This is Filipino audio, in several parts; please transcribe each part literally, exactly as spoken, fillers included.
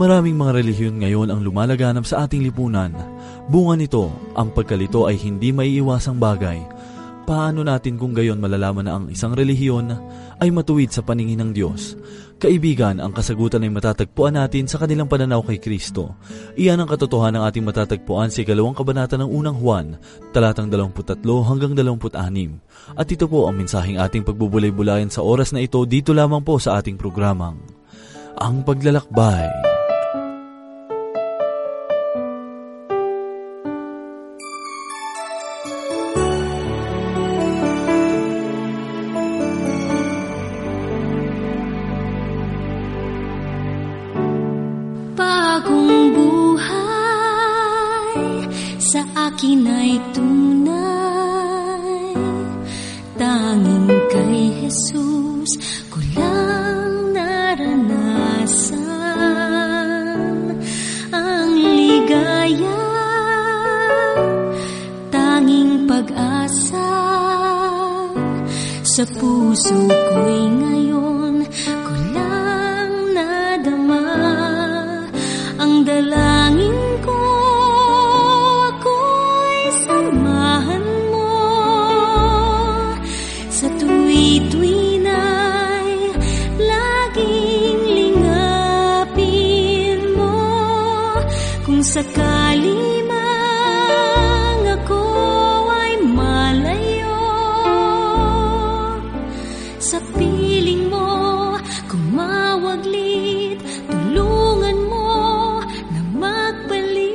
Maraming mga relihiyon ngayon ang lumalaganap sa ating lipunan. Bunga nito, ang pagkalito ay hindi maiiwasang bagay. Paano natin kung gayon malalaman na ang isang relihiyon ay matuwid sa paningin ng Diyos? Kaibigan, ang kasagutan ay matatagpuan natin sa kanilang pananaw kay Kristo. Iyan ang katotohanan ng ating matatagpuan sa ikalawang kabanata ng unang Juan, talatang dalawamputatlo hanggang dalawamput-anim. At ito po ang mensaheng ating pagbubulay-bulayan sa oras na ito dito lamang po sa ating programang Ang Paglalakbay. Akin ay tunay, tanging kay Jesus ko lang naranasan ang ligaya, tanging pag-asa sa puso ko'y ngayon ko lang nadama ang dalangin ko. Sakali mang ako ay malayo sa piling mo, kumawaglit, tulungan mo na magbalik.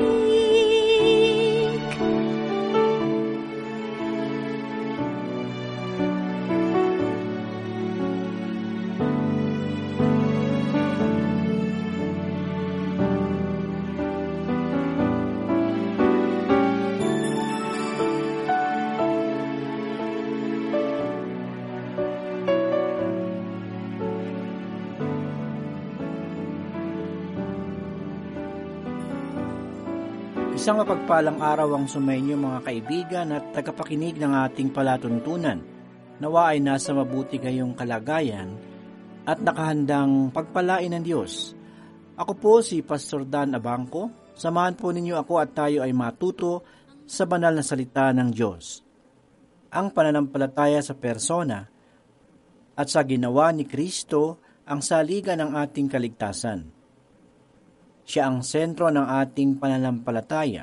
Isang mapagpalang araw ang sumainyo mga kaibigan at tagapakinig ng ating palatuntunan. Nawa ay nasa mabuti kayong kalagayan at nakahandang pagpalain ng Diyos. Ako po si Pastor Dan Abangco. Samahan po ninyo ako at tayo ay matuto sa banal na salita ng Diyos. Ang pananampalataya sa persona at sa ginawa ni Kristo ang saligan ng ating kaligtasan. Siya ang sentro ng ating pananampalataya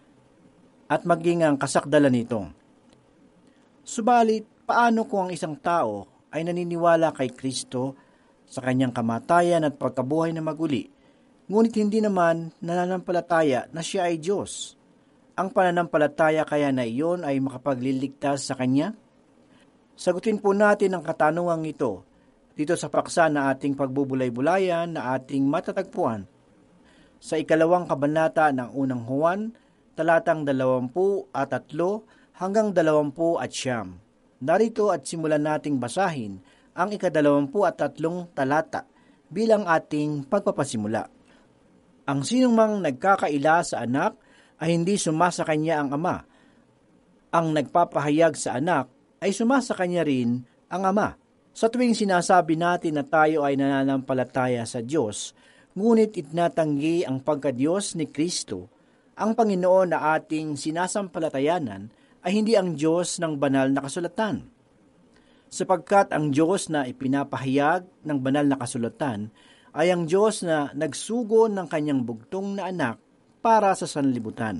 at maging ang kasakdalan nito. Subalit, paano kung ang isang tao ay naniniwala kay Kristo sa kanyang kamatayan at pagkabuhay na maguli, ngunit hindi naman nananampalataya na siya ay Diyos? Ang pananampalataya kaya na iyon ay makapagliligtas sa Kanya? Sagutin po natin ang katanungang ito dito sa paksa na ating pagbubulay-bulayan na ating matatagpuan sa ikalawang kabanata ng unang Juan, talatang dalawampu at tatlo hanggang dalawampu at siyam. Narito at simulan nating basahin ang ikadalawampu at tatlong talata bilang ating pagpapasimula. Ang sinumang nagkakaila sa anak ay hindi sumasa kanya ang ama. Ang nagpapahayag sa anak ay sumasa kanya rin ang ama. Sa tuwing sinasabi natin na tayo ay nananampalataya sa Diyos, ngunit itinatanggi ang pagka-Diyos ni Kristo, ang Panginoon na ating sinasampalatayanan ay hindi ang Diyos ng banal na kasulatan. Sapagkat ang Diyos na ipinapahayag ng banal na kasulatan ay ang Diyos na nagsugo ng kanyang bugtong na anak para sa sanlibutan,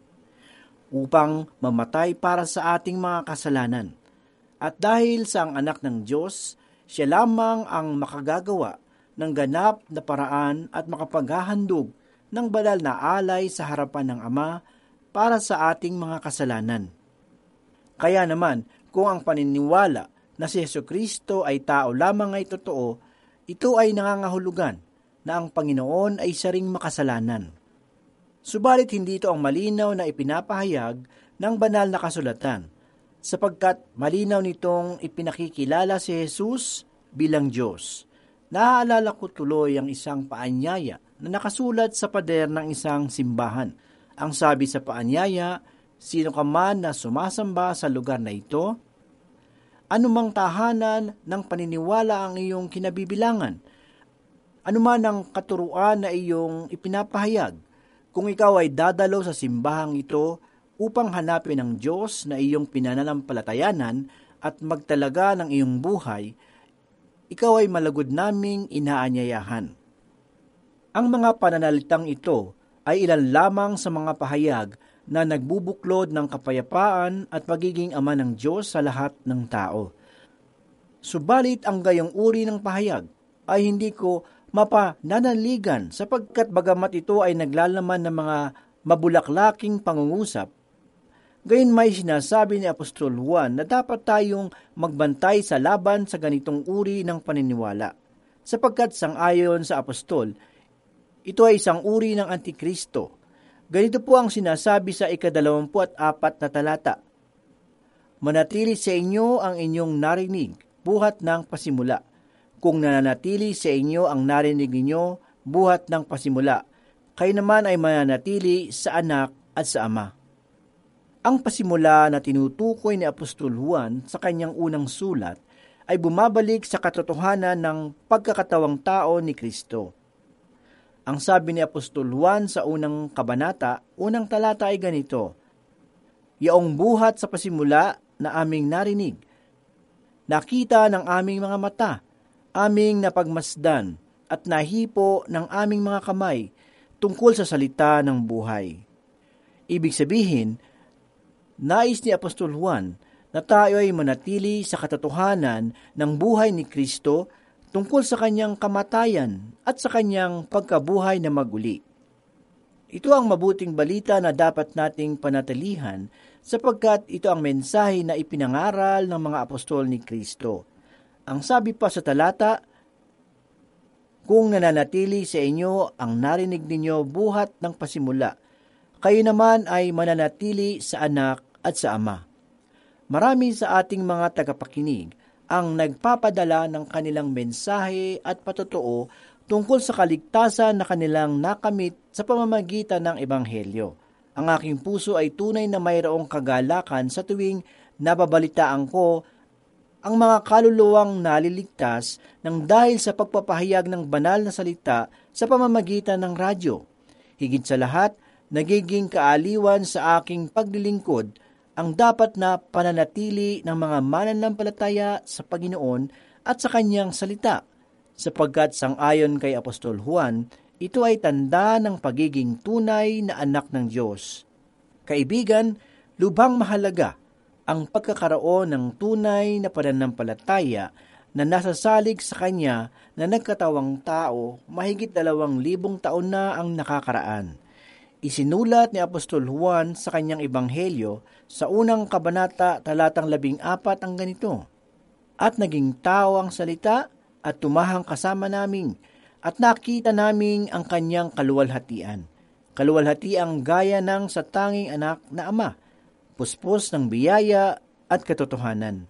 upang mamatay para sa ating mga kasalanan. At dahil sa ang anak ng Diyos, siya lamang ang makagagawa ng ganap na paraan at makapaghahandog ng banal na alay sa harapan ng Ama para sa ating mga kasalanan. Kaya naman, kung ang paniniwala na si Jesucristo ay tao lamang ay totoo, ito ay nangangahulugan na ang Panginoon ay isa ring makasalanan. Subalit hindi ito ang malinaw na ipinapahayag ng banal na kasulatan, sapagkat malinaw nitong ipinakikilala si Jesus bilang Diyos. Naaalala ko tuloy ang isang paanyaya na nakasulat sa pader ng isang simbahan. Ang sabi sa paanyaya, sino ka man na sumasamba sa lugar na ito, anumang tahanan ng paniniwala ang iyong kinabibilangan, anuman ang katuruan na iyong ipinapahayag, kung ikaw ay dadalo sa simbahang ito upang hanapin ang Diyos na iyong pinananampalatayanan at magtalaga ng iyong buhay, ikaw ay malagod naming inaanyayahan. Ang mga pananalitang ito ay ilan lamang sa mga pahayag na nagbubuklod ng kapayapaan at pagiging ama ng Diyos sa lahat ng tao. Subalit ang gayong uri ng pahayag ay hindi ko mapananaligan sapagkat bagamat ito ay naglalaman ng mga mabulaklaking pangungusap, gayon may sinasabi ni Apostol Juan na dapat tayong magbantay sa laban sa ganitong uri ng paniniwala, sapagkat sang-ayon sa Apostol, ito ay isang uri ng Antikristo. Ganito po ang sinasabi sa ikadalawampu at apat na talata. Manatili sa inyo ang inyong narinig, buhat ng pasimula. Kung nananatili sa inyo ang narinig ninyo, buhat ng pasimula, kayo naman ay mananatili sa anak at sa ama. Ang pasimula na tinutukoy ni Apostol Juan sa kanyang unang sulat ay bumabalik sa katotohanan ng pagkakatawang tao ni Kristo. Ang sabi ni Apostol Juan sa unang kabanata, unang talata ay ganito, Yaong buhat sa pasimula na aming narinig, nakita ng aming mga mata, aming napagmasdan at nahipo ng aming mga kamay tungkol sa salita ng buhay. Ibig sabihin, nais ni Apostol Juan na tayo ay manatili sa katotohanan ng buhay ni Kristo tungkol sa kanyang kamatayan at sa kanyang pagkabuhay na maguli. Ito ang mabuting balita na dapat nating panatilihan sapagkat ito ang mensahe na ipinangaral ng mga apostol ni Kristo. Ang sabi pa sa talata, Kung nananatili sa inyo ang narinig ninyo buhat ng pasimula, kayo naman ay mananatili sa anak at sa ama. Marami sa ating mga tagapakinig ang nagpapadala ng kanilang mensahe at patotoo tungkol sa kaligtasan na kanilang nakamit sa pamamagitan ng Ebanghelyo. Ang aking puso ay tunay na mayroong kagalakan sa tuwing nababalitaan ko ang mga kaluluwang naliligtas ng dahil sa pagpapahayag ng banal na salita sa pamamagitan ng radyo. Higit sa lahat, nagiging kaaliwan sa aking paglilingkod ang dapat na pananatili ng mga mananampalataya sa Panginoon at sa kanyang salita, sapagkat sang-ayon kay Apostol Juan, ito ay tanda ng pagiging tunay na anak ng Diyos. Kaibigan, lubhang mahalaga ang pagkakaroon ng tunay na pananampalataya na nasasalig sa Kanya na nagkatawang tao mahigit dalawang libong taon na ang nakakaraan. Isinulat ni Apostol Juan sa kanyang ebanghelyo sa unang kabanata talatang labing apat ang ganito, At naging tao ang salita at tumahang kasama namin at nakita namin ang kanyang kaluwalhatian. Kaluwalhatiang gaya ng sa tanging anak na ama, puspos ng biyaya at katotohanan.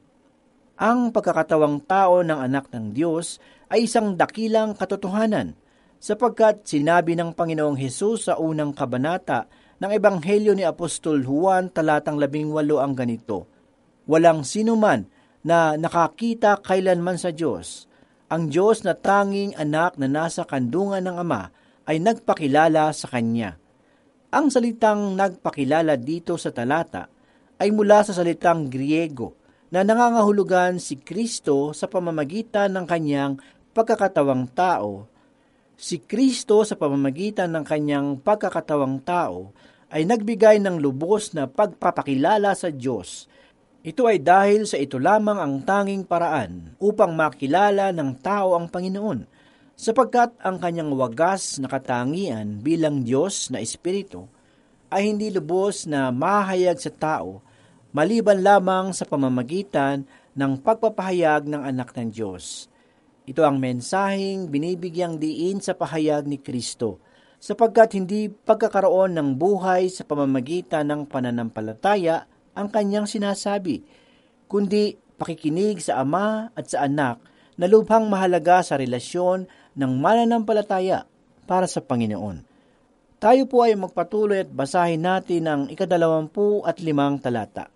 Ang pagkakatawang tao ng anak ng Diyos ay isang dakilang katotohanan, sapagkat sinabi ng Panginoong Hesus sa unang kabanata ng Ebanghelyo ni Apostol Juan talatang labing walo ang ganito, Walang sinuman na nakakita kailanman sa Diyos. Ang Diyos na tanging anak na nasa kandungan ng Ama ay nagpakilala sa Kanya. Ang salitang nagpakilala dito sa talata ay mula sa salitang Griego na nangangahulugan si Kristo sa pamamagitan ng Kanyang pagkakatawang tao. Si Kristo sa pamamagitan ng Kanyang pagkakatawang tao ay nagbigay ng lubos na pagpapakilala sa Diyos. Ito ay dahil sa ito lamang ang tanging paraan upang makilala ng tao ang Panginoon, sapagkat ang Kanyang wagas na katangian bilang Diyos na Espiritu ay hindi lubos na mahayag sa tao maliban lamang sa pamamagitan ng pagpapahayag ng anak ng Diyos. Ito ang mensaheng binibigyang diin sa pahayag ni Kristo, sapagkat hindi pagkakaroon ng buhay sa pamamagitan ng pananampalataya ang kanyang sinasabi, kundi pakikinig sa Ama at sa Anak na lubhang mahalaga sa relasyon ng mananampalataya para sa Panginoon. Tayo po ay magpatuloy at basahin natin ang ikadalawampu at limang talata.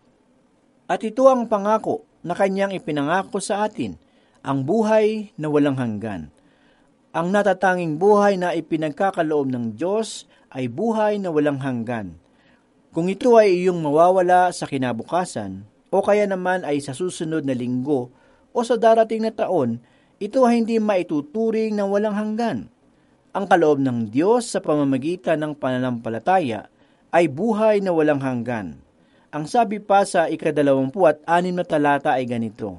At ito ang pangako na kanyang ipinangako sa atin, ang buhay na walang hanggan. Ang natatanging buhay na ipinagkakaloob ng Diyos ay buhay na walang hanggan. Kung ito ay iyong mawawala sa kinabukasan, o kaya naman ay sa susunod na linggo, o sa darating na taon, ito ay hindi maituturing ng walang hanggan. Ang kaloob ng Diyos sa pamamagitan ng pananampalataya ay buhay na walang hanggan. Ang sabi pa sa ikadalawampu at anim na talata ay ganito,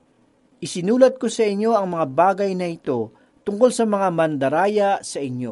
"Isinulat ko sa inyo ang mga bagay na ito tungkol sa mga mandaraya sa inyo."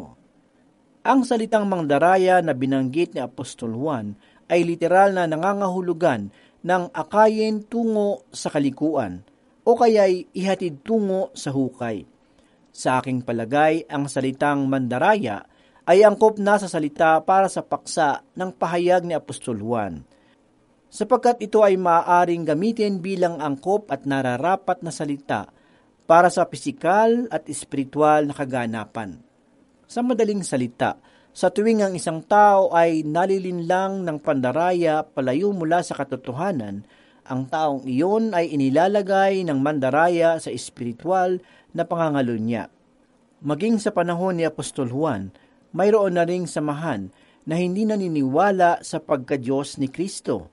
Ang salitang mandaraya na binanggit ni Apostol Juan ay literal na nangangahulugan ng akayin tungo sa kalikuan o kaya'y ihatid tungo sa hukay. Sa aking palagay, ang salitang mandaraya ay angkop na sa salita para sa paksa ng pahayag ni Apostol Juan, sapagkat ito ay maaaring gamitin bilang angkop at nararapat na salita para sa pisikal at espiritual na kaganapan. Sa madaling salita, sa tuwing ang isang tao ay nalilinlang ng pandaraya palayo mula sa katotohanan, ang taong iyon ay inilalagay ng mandaraya sa espiritual na pangangalunya. Maging sa panahon ni Apostol Juan, mayroon na ring samahan na hindi naniniwala sa pagka-Diyos ni Kristo.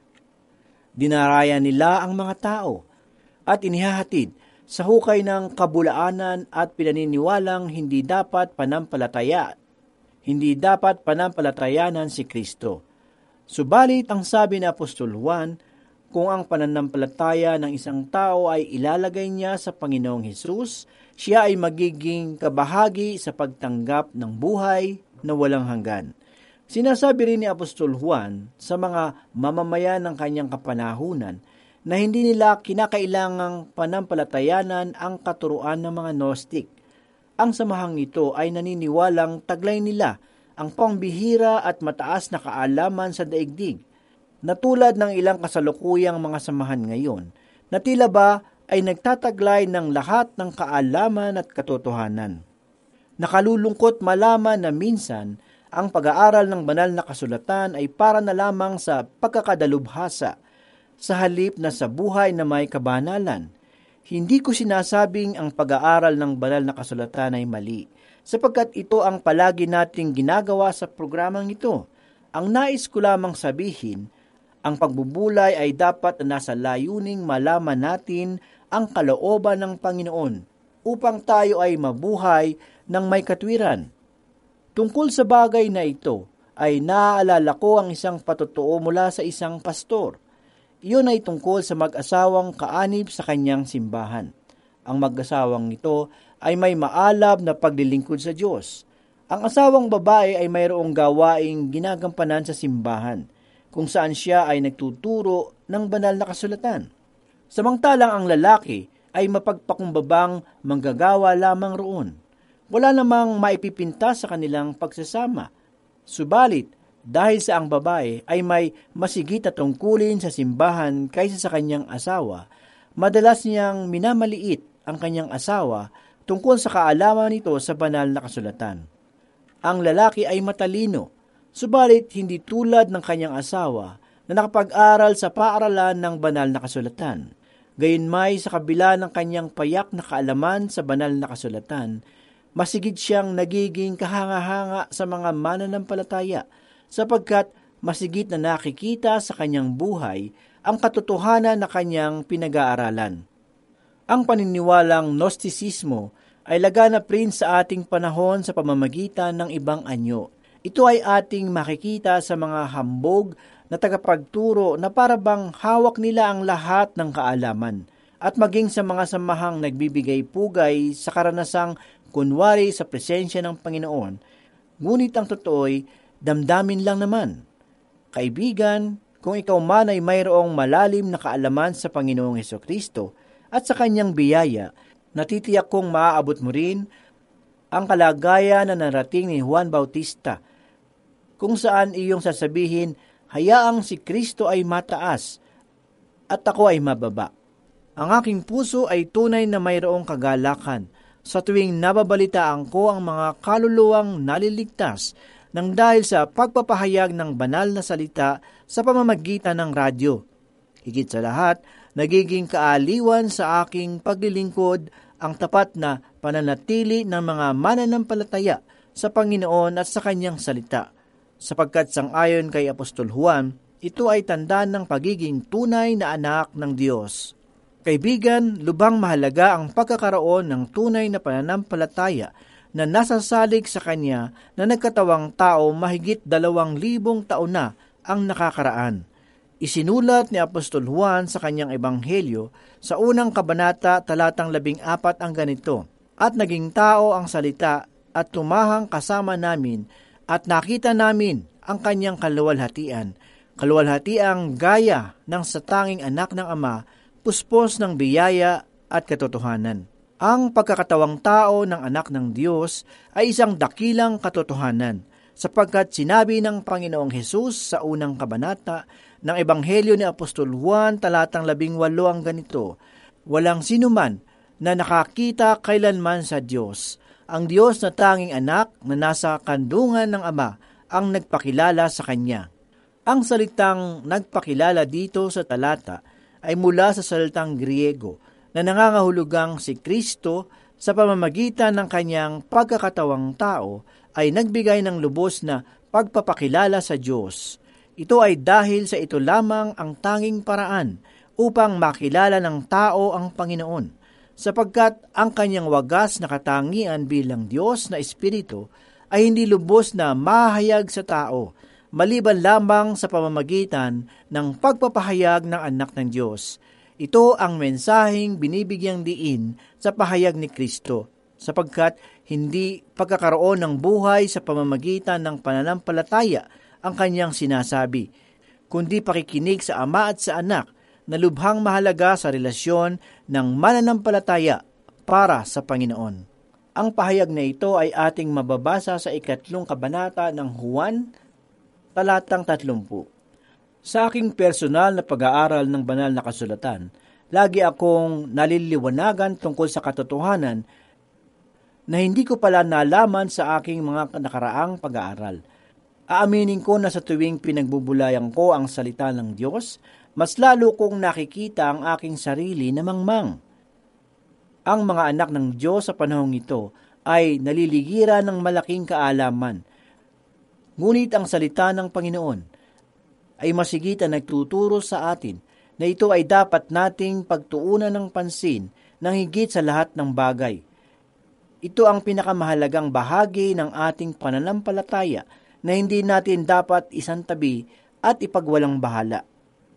Dinaraya nila ang mga tao at inihahatid sa hukay ng kabulaanan at pinaniniwalang hindi dapat panampalataya. Hindi dapat panampalatayanan si Kristo. Subalit ang sabi ni Apostol Juan, kung ang pananampalataya ng isang tao ay ilalagay niya sa Panginoong Hesus, siya ay magiging kabahagi sa pagtanggap ng buhay na walang hanggan. Sinasabi rin ni Apostol Juan sa mga mamamayan ng kanyang kapanahunan na hindi nila kinakailangang panampalatayanan ang katuruan ng mga Gnostic. Ang samahang ito ay naniniwalang taglay nila ang pangbihira at mataas na kaalaman sa daigdig, na tulad ng ilang kasalukuyang mga samahan ngayon, na tila ba ay nagtataglay ng lahat ng kaalaman at katotohanan. Nakalulungkot malaman na minsan ang pag-aaral ng banal na kasulatan ay para na lamang sa pagkakadalubhasa, sa halip na sa buhay na may kabanalan. Hindi ko sinasabing ang pag-aaral ng banal na kasulatan ay mali, sapagkat ito ang palagi nating ginagawa sa programang ito. Ang nais ko lamang sabihin, ang pagbubulay ay dapat na nasa layuning malaman natin ang kalooban ng Panginoon upang tayo ay mabuhay ng may katwiran. Tungkol sa bagay na ito, ay naaalala ko ang isang patotoo mula sa isang pastor. Iyon ay tungkol sa mag-asawang kaanib sa kanyang simbahan. Ang mag-asawang ito ay may maalab na paglilingkod sa Diyos. Ang asawang babae ay mayroong gawaing ginagampanan sa simbahan, kung saan siya ay nagtuturo ng banal na kasulatan. Samantalang ang lalaki ay mapagpakumbabang manggagawa lamang roon. Wala namang maipipinta sa kanilang pagsasama. Subalit, dahil sa ang babae ay may masigit na tungkulin sa simbahan kaysa sa kanyang asawa, madalas niyang minamaliit ang kanyang asawa tungkol sa kaalaman nito sa banal na kasulatan. Ang lalaki ay matalino, subalit hindi tulad ng kanyang asawa na nakapag-aral sa paaralan ng banal na kasulatan. Gayunmay sa kabila ng kanyang payak na kaalaman sa banal na kasulatan, masigit siyang nagiging kahanga-hanga sa mga mananampalataya, sapagkat masigit na nakikita sa kanyang buhay ang katotohanan na kanyang pinag-aaralan. Ang paniniwalang Gnosticismo ay laganap rin sa ating panahon sa pamamagitan ng ibang anyo. Ito ay ating makikita sa mga hambog na tagapagturo na parabang hawak nila ang lahat ng kaalaman, at maging sa mga samahang nagbibigay pugay sa karanasang kunwari sa presensya ng Panginoon, ngunit ang totoo'y damdamin lang naman. Kaibigan, kung ikaw man ay mayroong malalim na kaalaman sa Panginoong Hesukristo at sa kanyang biyaya, natitiyak kong maaabot mo rin ang kalagayan na narating ni Juan Bautista, kung saan iyong sasabihin, hayaang si Kristo ay mataas at ako ay mababa. Ang aking puso ay tunay na mayroong kagalakan sa tuwing nababalitaan ko ang mga kaluluwang naliligtas nang dahil sa pagpapahayag ng banal na salita sa pamamagitan ng radyo. Higit sa lahat, nagiging kaaliwan sa aking paglilingkod ang tapat na pananatili ng mga mananampalataya sa Panginoon at sa Kanyang salita, sapagkat sangayon kay Apostol Juan, ito ay tanda ng pagiging tunay na anak ng Diyos. Kaibigan, lubhang mahalaga ang pagkakaroon ng tunay na pananampalataya na nasasalig sa Kanya na nagkatawang tao mahigit dalawang libong taon na ang nakakaraan. Isinulat ni Apostol Juan sa kanyang ebanghelyo sa unang kabanata talatang labing apat ang ganito, "At naging tao ang salita at tumahang kasama namin at nakita namin ang kanyang kaluwalhatian, kaluwalhatiang gaya ng satanging anak ng Ama, puspos ng biyaya at katotohanan." Ang pagkakatawang tao ng anak ng Diyos ay isang dakilang katotohanan, sapagkat sinabi ng Panginoong Hesus sa unang kabanata ng Ebanghelyo ni Apostol Juan talatang labing walo ang ganito, "Walang sinuman na nakakita kailanman sa Diyos. Ang Diyos na tanging anak na nasa kandungan ng Ama ang nagpakilala sa Kanya." Ang salitang nagpakilala dito sa talata ay mula sa salitang Griego na nangangahulugang si Kristo sa pamamagitan ng Kanyang pagkakatawang tao ay nagbigay ng lubos na pagpapakilala sa Diyos. Ito ay dahil sa ito lamang ang tanging paraan upang makilala ng tao ang Panginoon, sapagkat ang Kanyang wagas na katangian bilang Diyos na Espiritu ay hindi lubos na mahayag sa tao, maliban lamang sa pamamagitan ng pagpapahayag ng anak ng Diyos. Ito ang mensaheng binibigyang diin sa pahayag ni Kristo, sapagkat hindi pagkakaroon ng buhay sa pamamagitan ng pananampalataya ang Kanyang sinasabi, kundi pakikinig sa Ama at sa Anak na lubhang mahalaga sa relasyon ng mananampalataya para sa Panginoon. Ang pahayag na ito ay ating mababasa sa ikatlong kabanata ng Juan, talatang tatlumpu. Sa aking personal na pag-aaral ng banal na kasulatan, lagi akong naliliwanagan tungkol sa katotohanan na hindi ko pala nalaman sa aking mga nakaraang pag-aaral. Aaminin ko na sa tuwing pinagbubulayan ko ang salita ng Diyos, mas lalo kong nakikita ang aking sarili na mangmang. Ang mga anak ng Diyos sa panahong ito ay naliligiran ng malaking kaalaman. Ngunit ang salita ng Panginoon ay masigit na nagtuturo sa atin na ito ay dapat nating pagtuunan ng pansin ng higit sa lahat ng bagay. Ito ang pinakamahalagang bahagi ng ating pananampalataya na hindi natin dapat isantabi at ipagwalang bahala.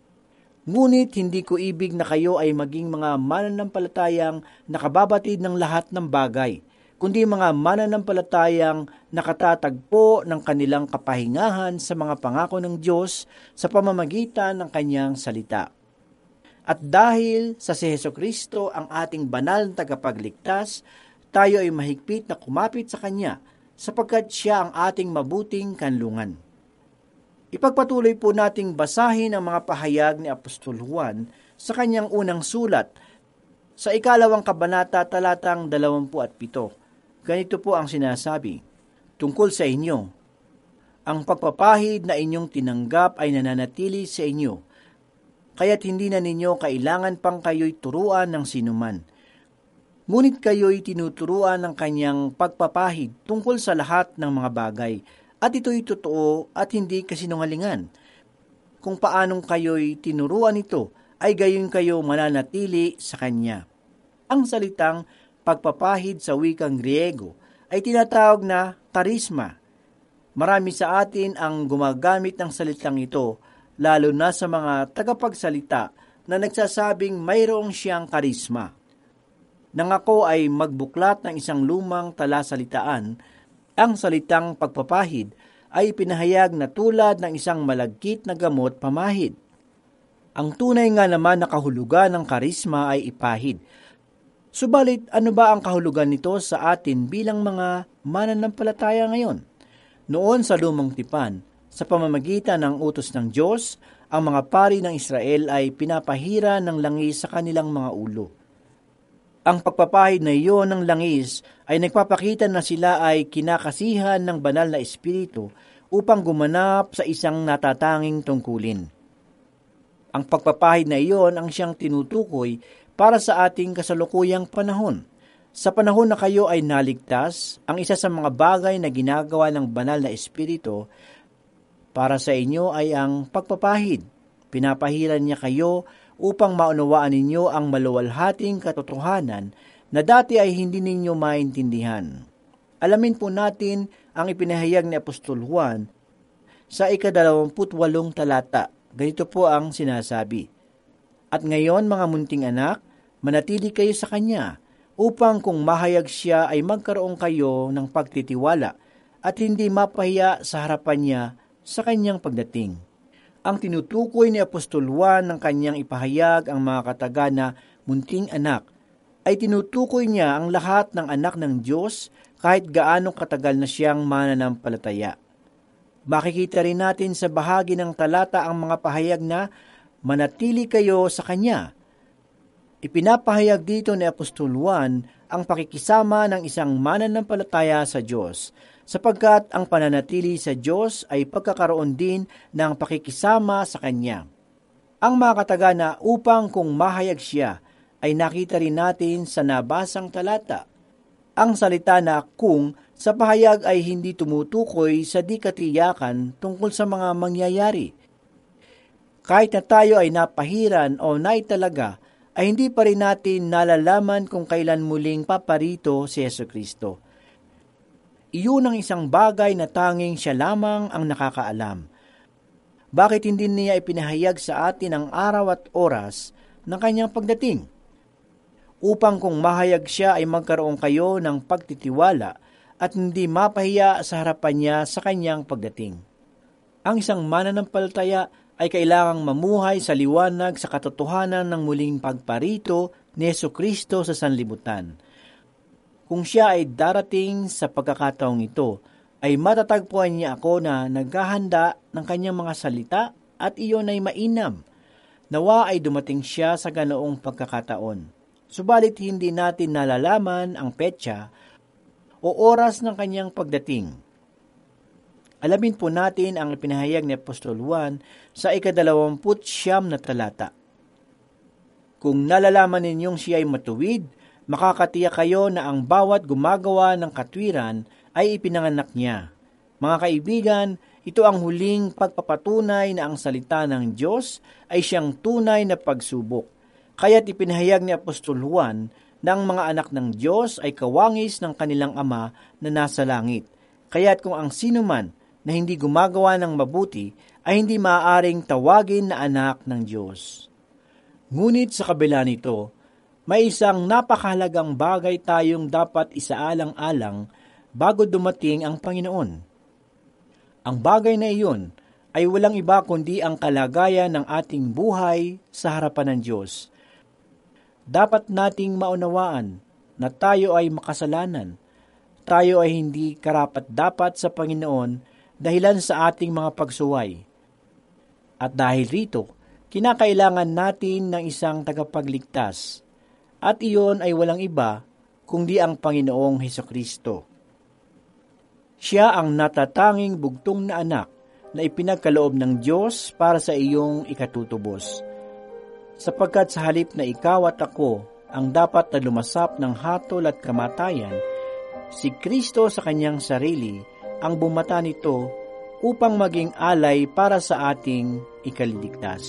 Ngunit hindi ko ibig na kayo ay maging mga mananampalatayang nakababatid ng lahat ng bagay, kundi mga mananampalatayang nakatatagpo ng kanilang kapahingahan sa mga pangako ng Diyos sa pamamagitan ng Kanyang salita. At dahil sa si Hesukristo ang ating banal na tagapagligtas, tayo ay mahigpit na kumapit sa Kanya sapagkat Siya ang ating mabuting kanlungan. Ipagpatuloy po nating basahin ang mga pahayag ni Apostol Juan sa kanyang unang sulat sa ikalawang kabanata talatang dalawampu at pito. Ganito po ang sinasabi, "Tungkol sa inyo, ang pagpapahid na inyong tinanggap ay nananatili sa inyo, kaya't hindi na ninyo kailangan pang kayo'y turuan ng sinuman. Ngunit kayo'y tinuturuan ng kanyang pagpapahid tungkol sa lahat ng mga bagay, at ito'y totoo at hindi kasinungalingan. Kung paanong kayo'y tinuruan ito, ay gayon kayo mananatili sa kanya." Ang salitang pagpapahid sa wikang Griego ay tinatawag na charisma. Marami sa atin ang gumagamit ng salitang ito, lalo na sa mga tagapagsalita na nagsasabing mayroong siyang charisma. Nang ako ay magbuklat ng isang lumang talasalitaan, ang salitang pagpapahid ay pinahayag na tulad ng isang malagkit na gamot pamahid. Ang tunay nga naman na kahulugan ng charisma ay ipahid. Subalit, ano ba ang kahulugan nito sa atin bilang mga mananampalataya ngayon? Noon sa lumang tipan, sa pamamagitan ng utos ng Diyos, ang mga pari ng Israel ay pinapahira ng langis sa kanilang mga ulo. Ang pagpapahid na iyon ng langis ay nagpapakita na sila ay kinakasihan ng banal na espiritu upang gumanap sa isang natatanging tungkulin. Ang pagpapahid na iyon ang siyang tinutukoy para sa ating kasalukuyang panahon, Sa panahon na kayo ay naligtas, ang isa sa mga bagay na ginagawa ng banal na Espiritu para sa inyo ay ang pagpapahid. Pinapahiran niya kayo upang maunawaan ninyo ang maluwalhating katotohanan na dati ay hindi ninyo maintindihan. Alamin po natin ang ipinahayag ni Apostol Juan sa ikadalawamput walong talata. Ganito po ang sinasabi, "At ngayon, mga munting anak, manatili kayo sa Kanya, upang kung mahayag siya ay magkaroon kayo ng pagtitiwala at hindi mapahiya sa harapan niya sa Kanyang pagdating." Ang tinutukoy ni Apostol Juan ng kanyang ipahayag ang mga kataga na munting anak ay tinutukoy niya ang lahat ng anak ng Diyos kahit gaano katagal na siyang mananampalataya. Makikita rin natin sa bahagi ng talata ang mga pahayag na manatili kayo sa Kanya. Ipinapahayag dito ni Apostol Juan ang pakikisama ng isang mananampalataya sa Diyos, sapagkat ang pananatili sa Diyos ay pagkakaroon din ng pakikisama sa Kanya. Ang mga kataga na upang kung mahayag siya ay nakita rin natin sa nabasang talata. Ang salita na kung sa pahayag ay hindi tumutukoy sa di katiyakan tungkol sa mga mangyayari. Kahit na tayo ay napahiran o naitalaga, ay hindi pa rin natin nalalaman kung kailan muling paparito si Jesucristo. Iyon ang isang bagay na tanging siya lamang ang nakakaalam. Bakit hindi niya ipinahayag sa atin ang araw at oras ng kanyang pagdating? Upang kung mahayag siya ay magkaroon kayo ng pagtitiwala at hindi mapahiya sa harapan niya sa kanyang pagdating. Ang isang mananampalataya ay kailangang mamuhay sa liwanag sa katotohanan ng muling pagparito ni Jesucristo sa sanlibutan. Kung siya ay darating sa pagkakataong ito, ay matatagpuan niya ako na naghahanda ng kanyang mga salita at iyon ay mainam. Nawa ay dumating siya sa ganoong pagkakataon. Subalit hindi natin nalalaman ang petsa o oras ng kanyang pagdating. Alamin po natin ang ipinahayag ni Apostol Juan sa ikadalawamput siyam na talata. "Kung nalalaman ninyong siya ay matuwid, makakatiyak kayo na ang bawat gumagawa ng katwiran ay ipinanganak niya." Mga kaibigan, ito ang huling pagpapatunay na ang salita ng Diyos ay siyang tunay na pagsubok. Kaya't ipinahayag ni Apostol Juan na ang mga anak ng Diyos ay kawangis ng kanilang Ama na nasa langit. Kaya't kung ang sinuman na hindi gumagawa ng mabuti ay hindi maaaring tawagin na anak ng Diyos. Ngunit sa kabila nito, may isang napakahalagang bagay tayong dapat isaalang-alang bago dumating ang Panginoon. Ang bagay na iyon ay walang iba kundi ang kalagayan ng ating buhay sa harapan ng Diyos. Dapat nating maunawaan na tayo ay makasalanan. Tayo ay hindi karapat-dapat sa Panginoon dahilan sa ating mga pagsuway. At dahil rito, kinakailangan natin ng isang tagapagligtas. At iyon ay walang iba kundi ang Panginoong Hesukristo. Siya ang natatanging bugtong na anak na ipinagkaloob ng Diyos para sa iyong ikatutubos. Sapagkat sa halip na ikaw at ako ang dapat na lumasap ng hatol at kamatayan, si Kristo sa kanyang sarili ang bumata nito upang maging alay para sa ating ikaliligtas.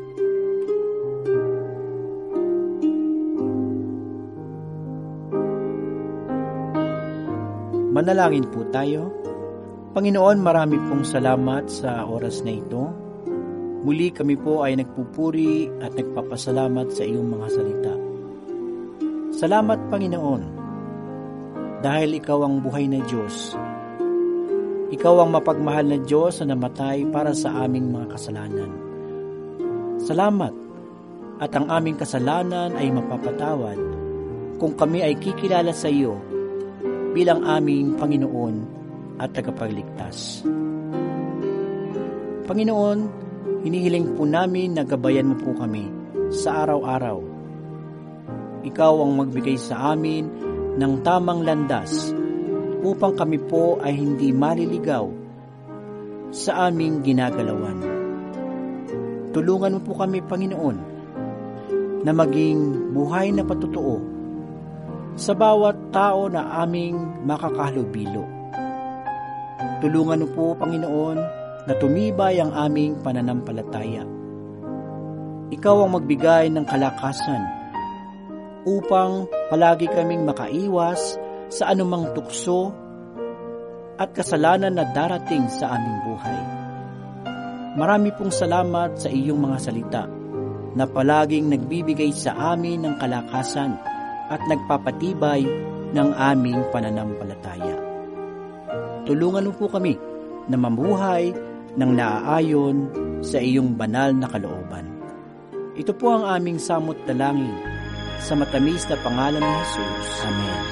Manalangin po tayo. Panginoon, marami pong salamat sa oras na ito. Muli kami po ay nagpupuri at nagpapasalamat sa iyong mga salita. Salamat, Panginoon, dahil ikaw ang buhay na Diyos. Ikaw ang mapagmahal na Diyos na namatay para sa aming mga kasalanan. Salamat at ang aming kasalanan ay mapapatawad kung kami ay kikilala sa iyo bilang aming Panginoon at tagapagligtas. Panginoon, hinihiling po namin na gabayan mo po kami sa araw-araw. Ikaw ang magbigay sa amin ng tamang landas upang kami po ay hindi maliligaw sa aming ginagalawan. Tulungan mo po kami, Panginoon, na maging buhay na patutuo sa bawat tao na aming makakahalubilo. Tulungan mo po, Panginoon, na tumibay ang aming pananampalataya. Ikaw ang magbigay ng kalakasan upang palagi kaming makaiwas sa anumang tukso at kasalanan na darating sa aming buhay. Marami pong salamat sa iyong mga salita na palaging nagbibigay sa amin ng kalakasan at nagpapatibay ng aming pananampalataya. Tulungan mo po kami na mamuhay ng naaayon sa iyong banal na kalooban. Ito po ang aming samot dalangin sa matamis na pangalan ni Jesus. Amen.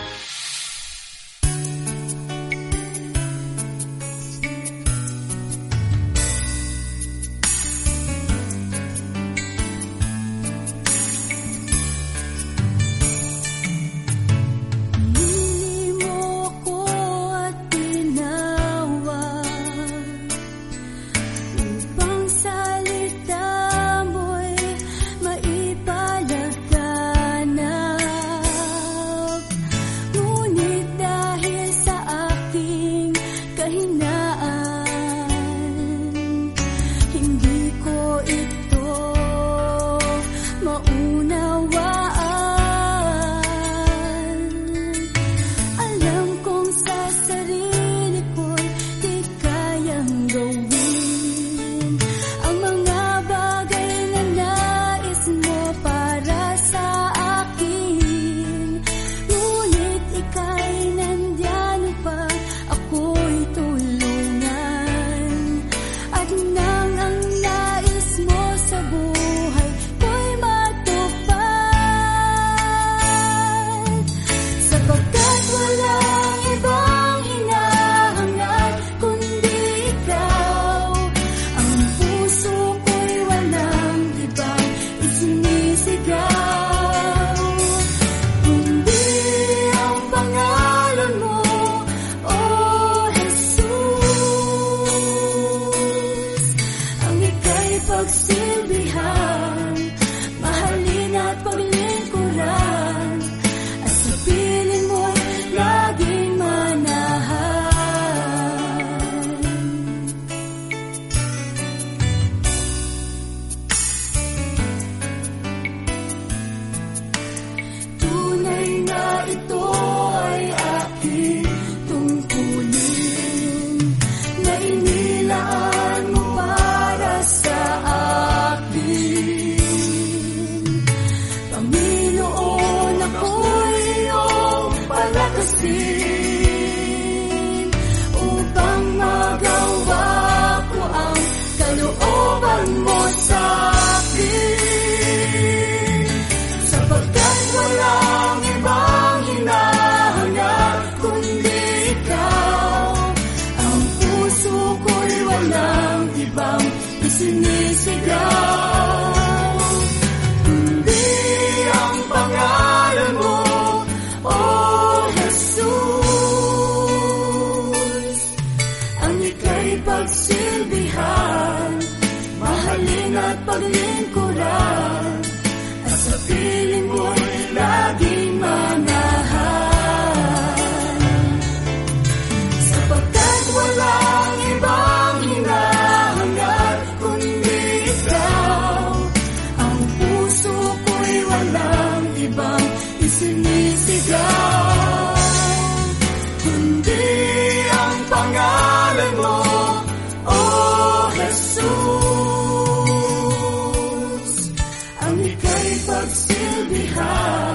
Pagsilbihan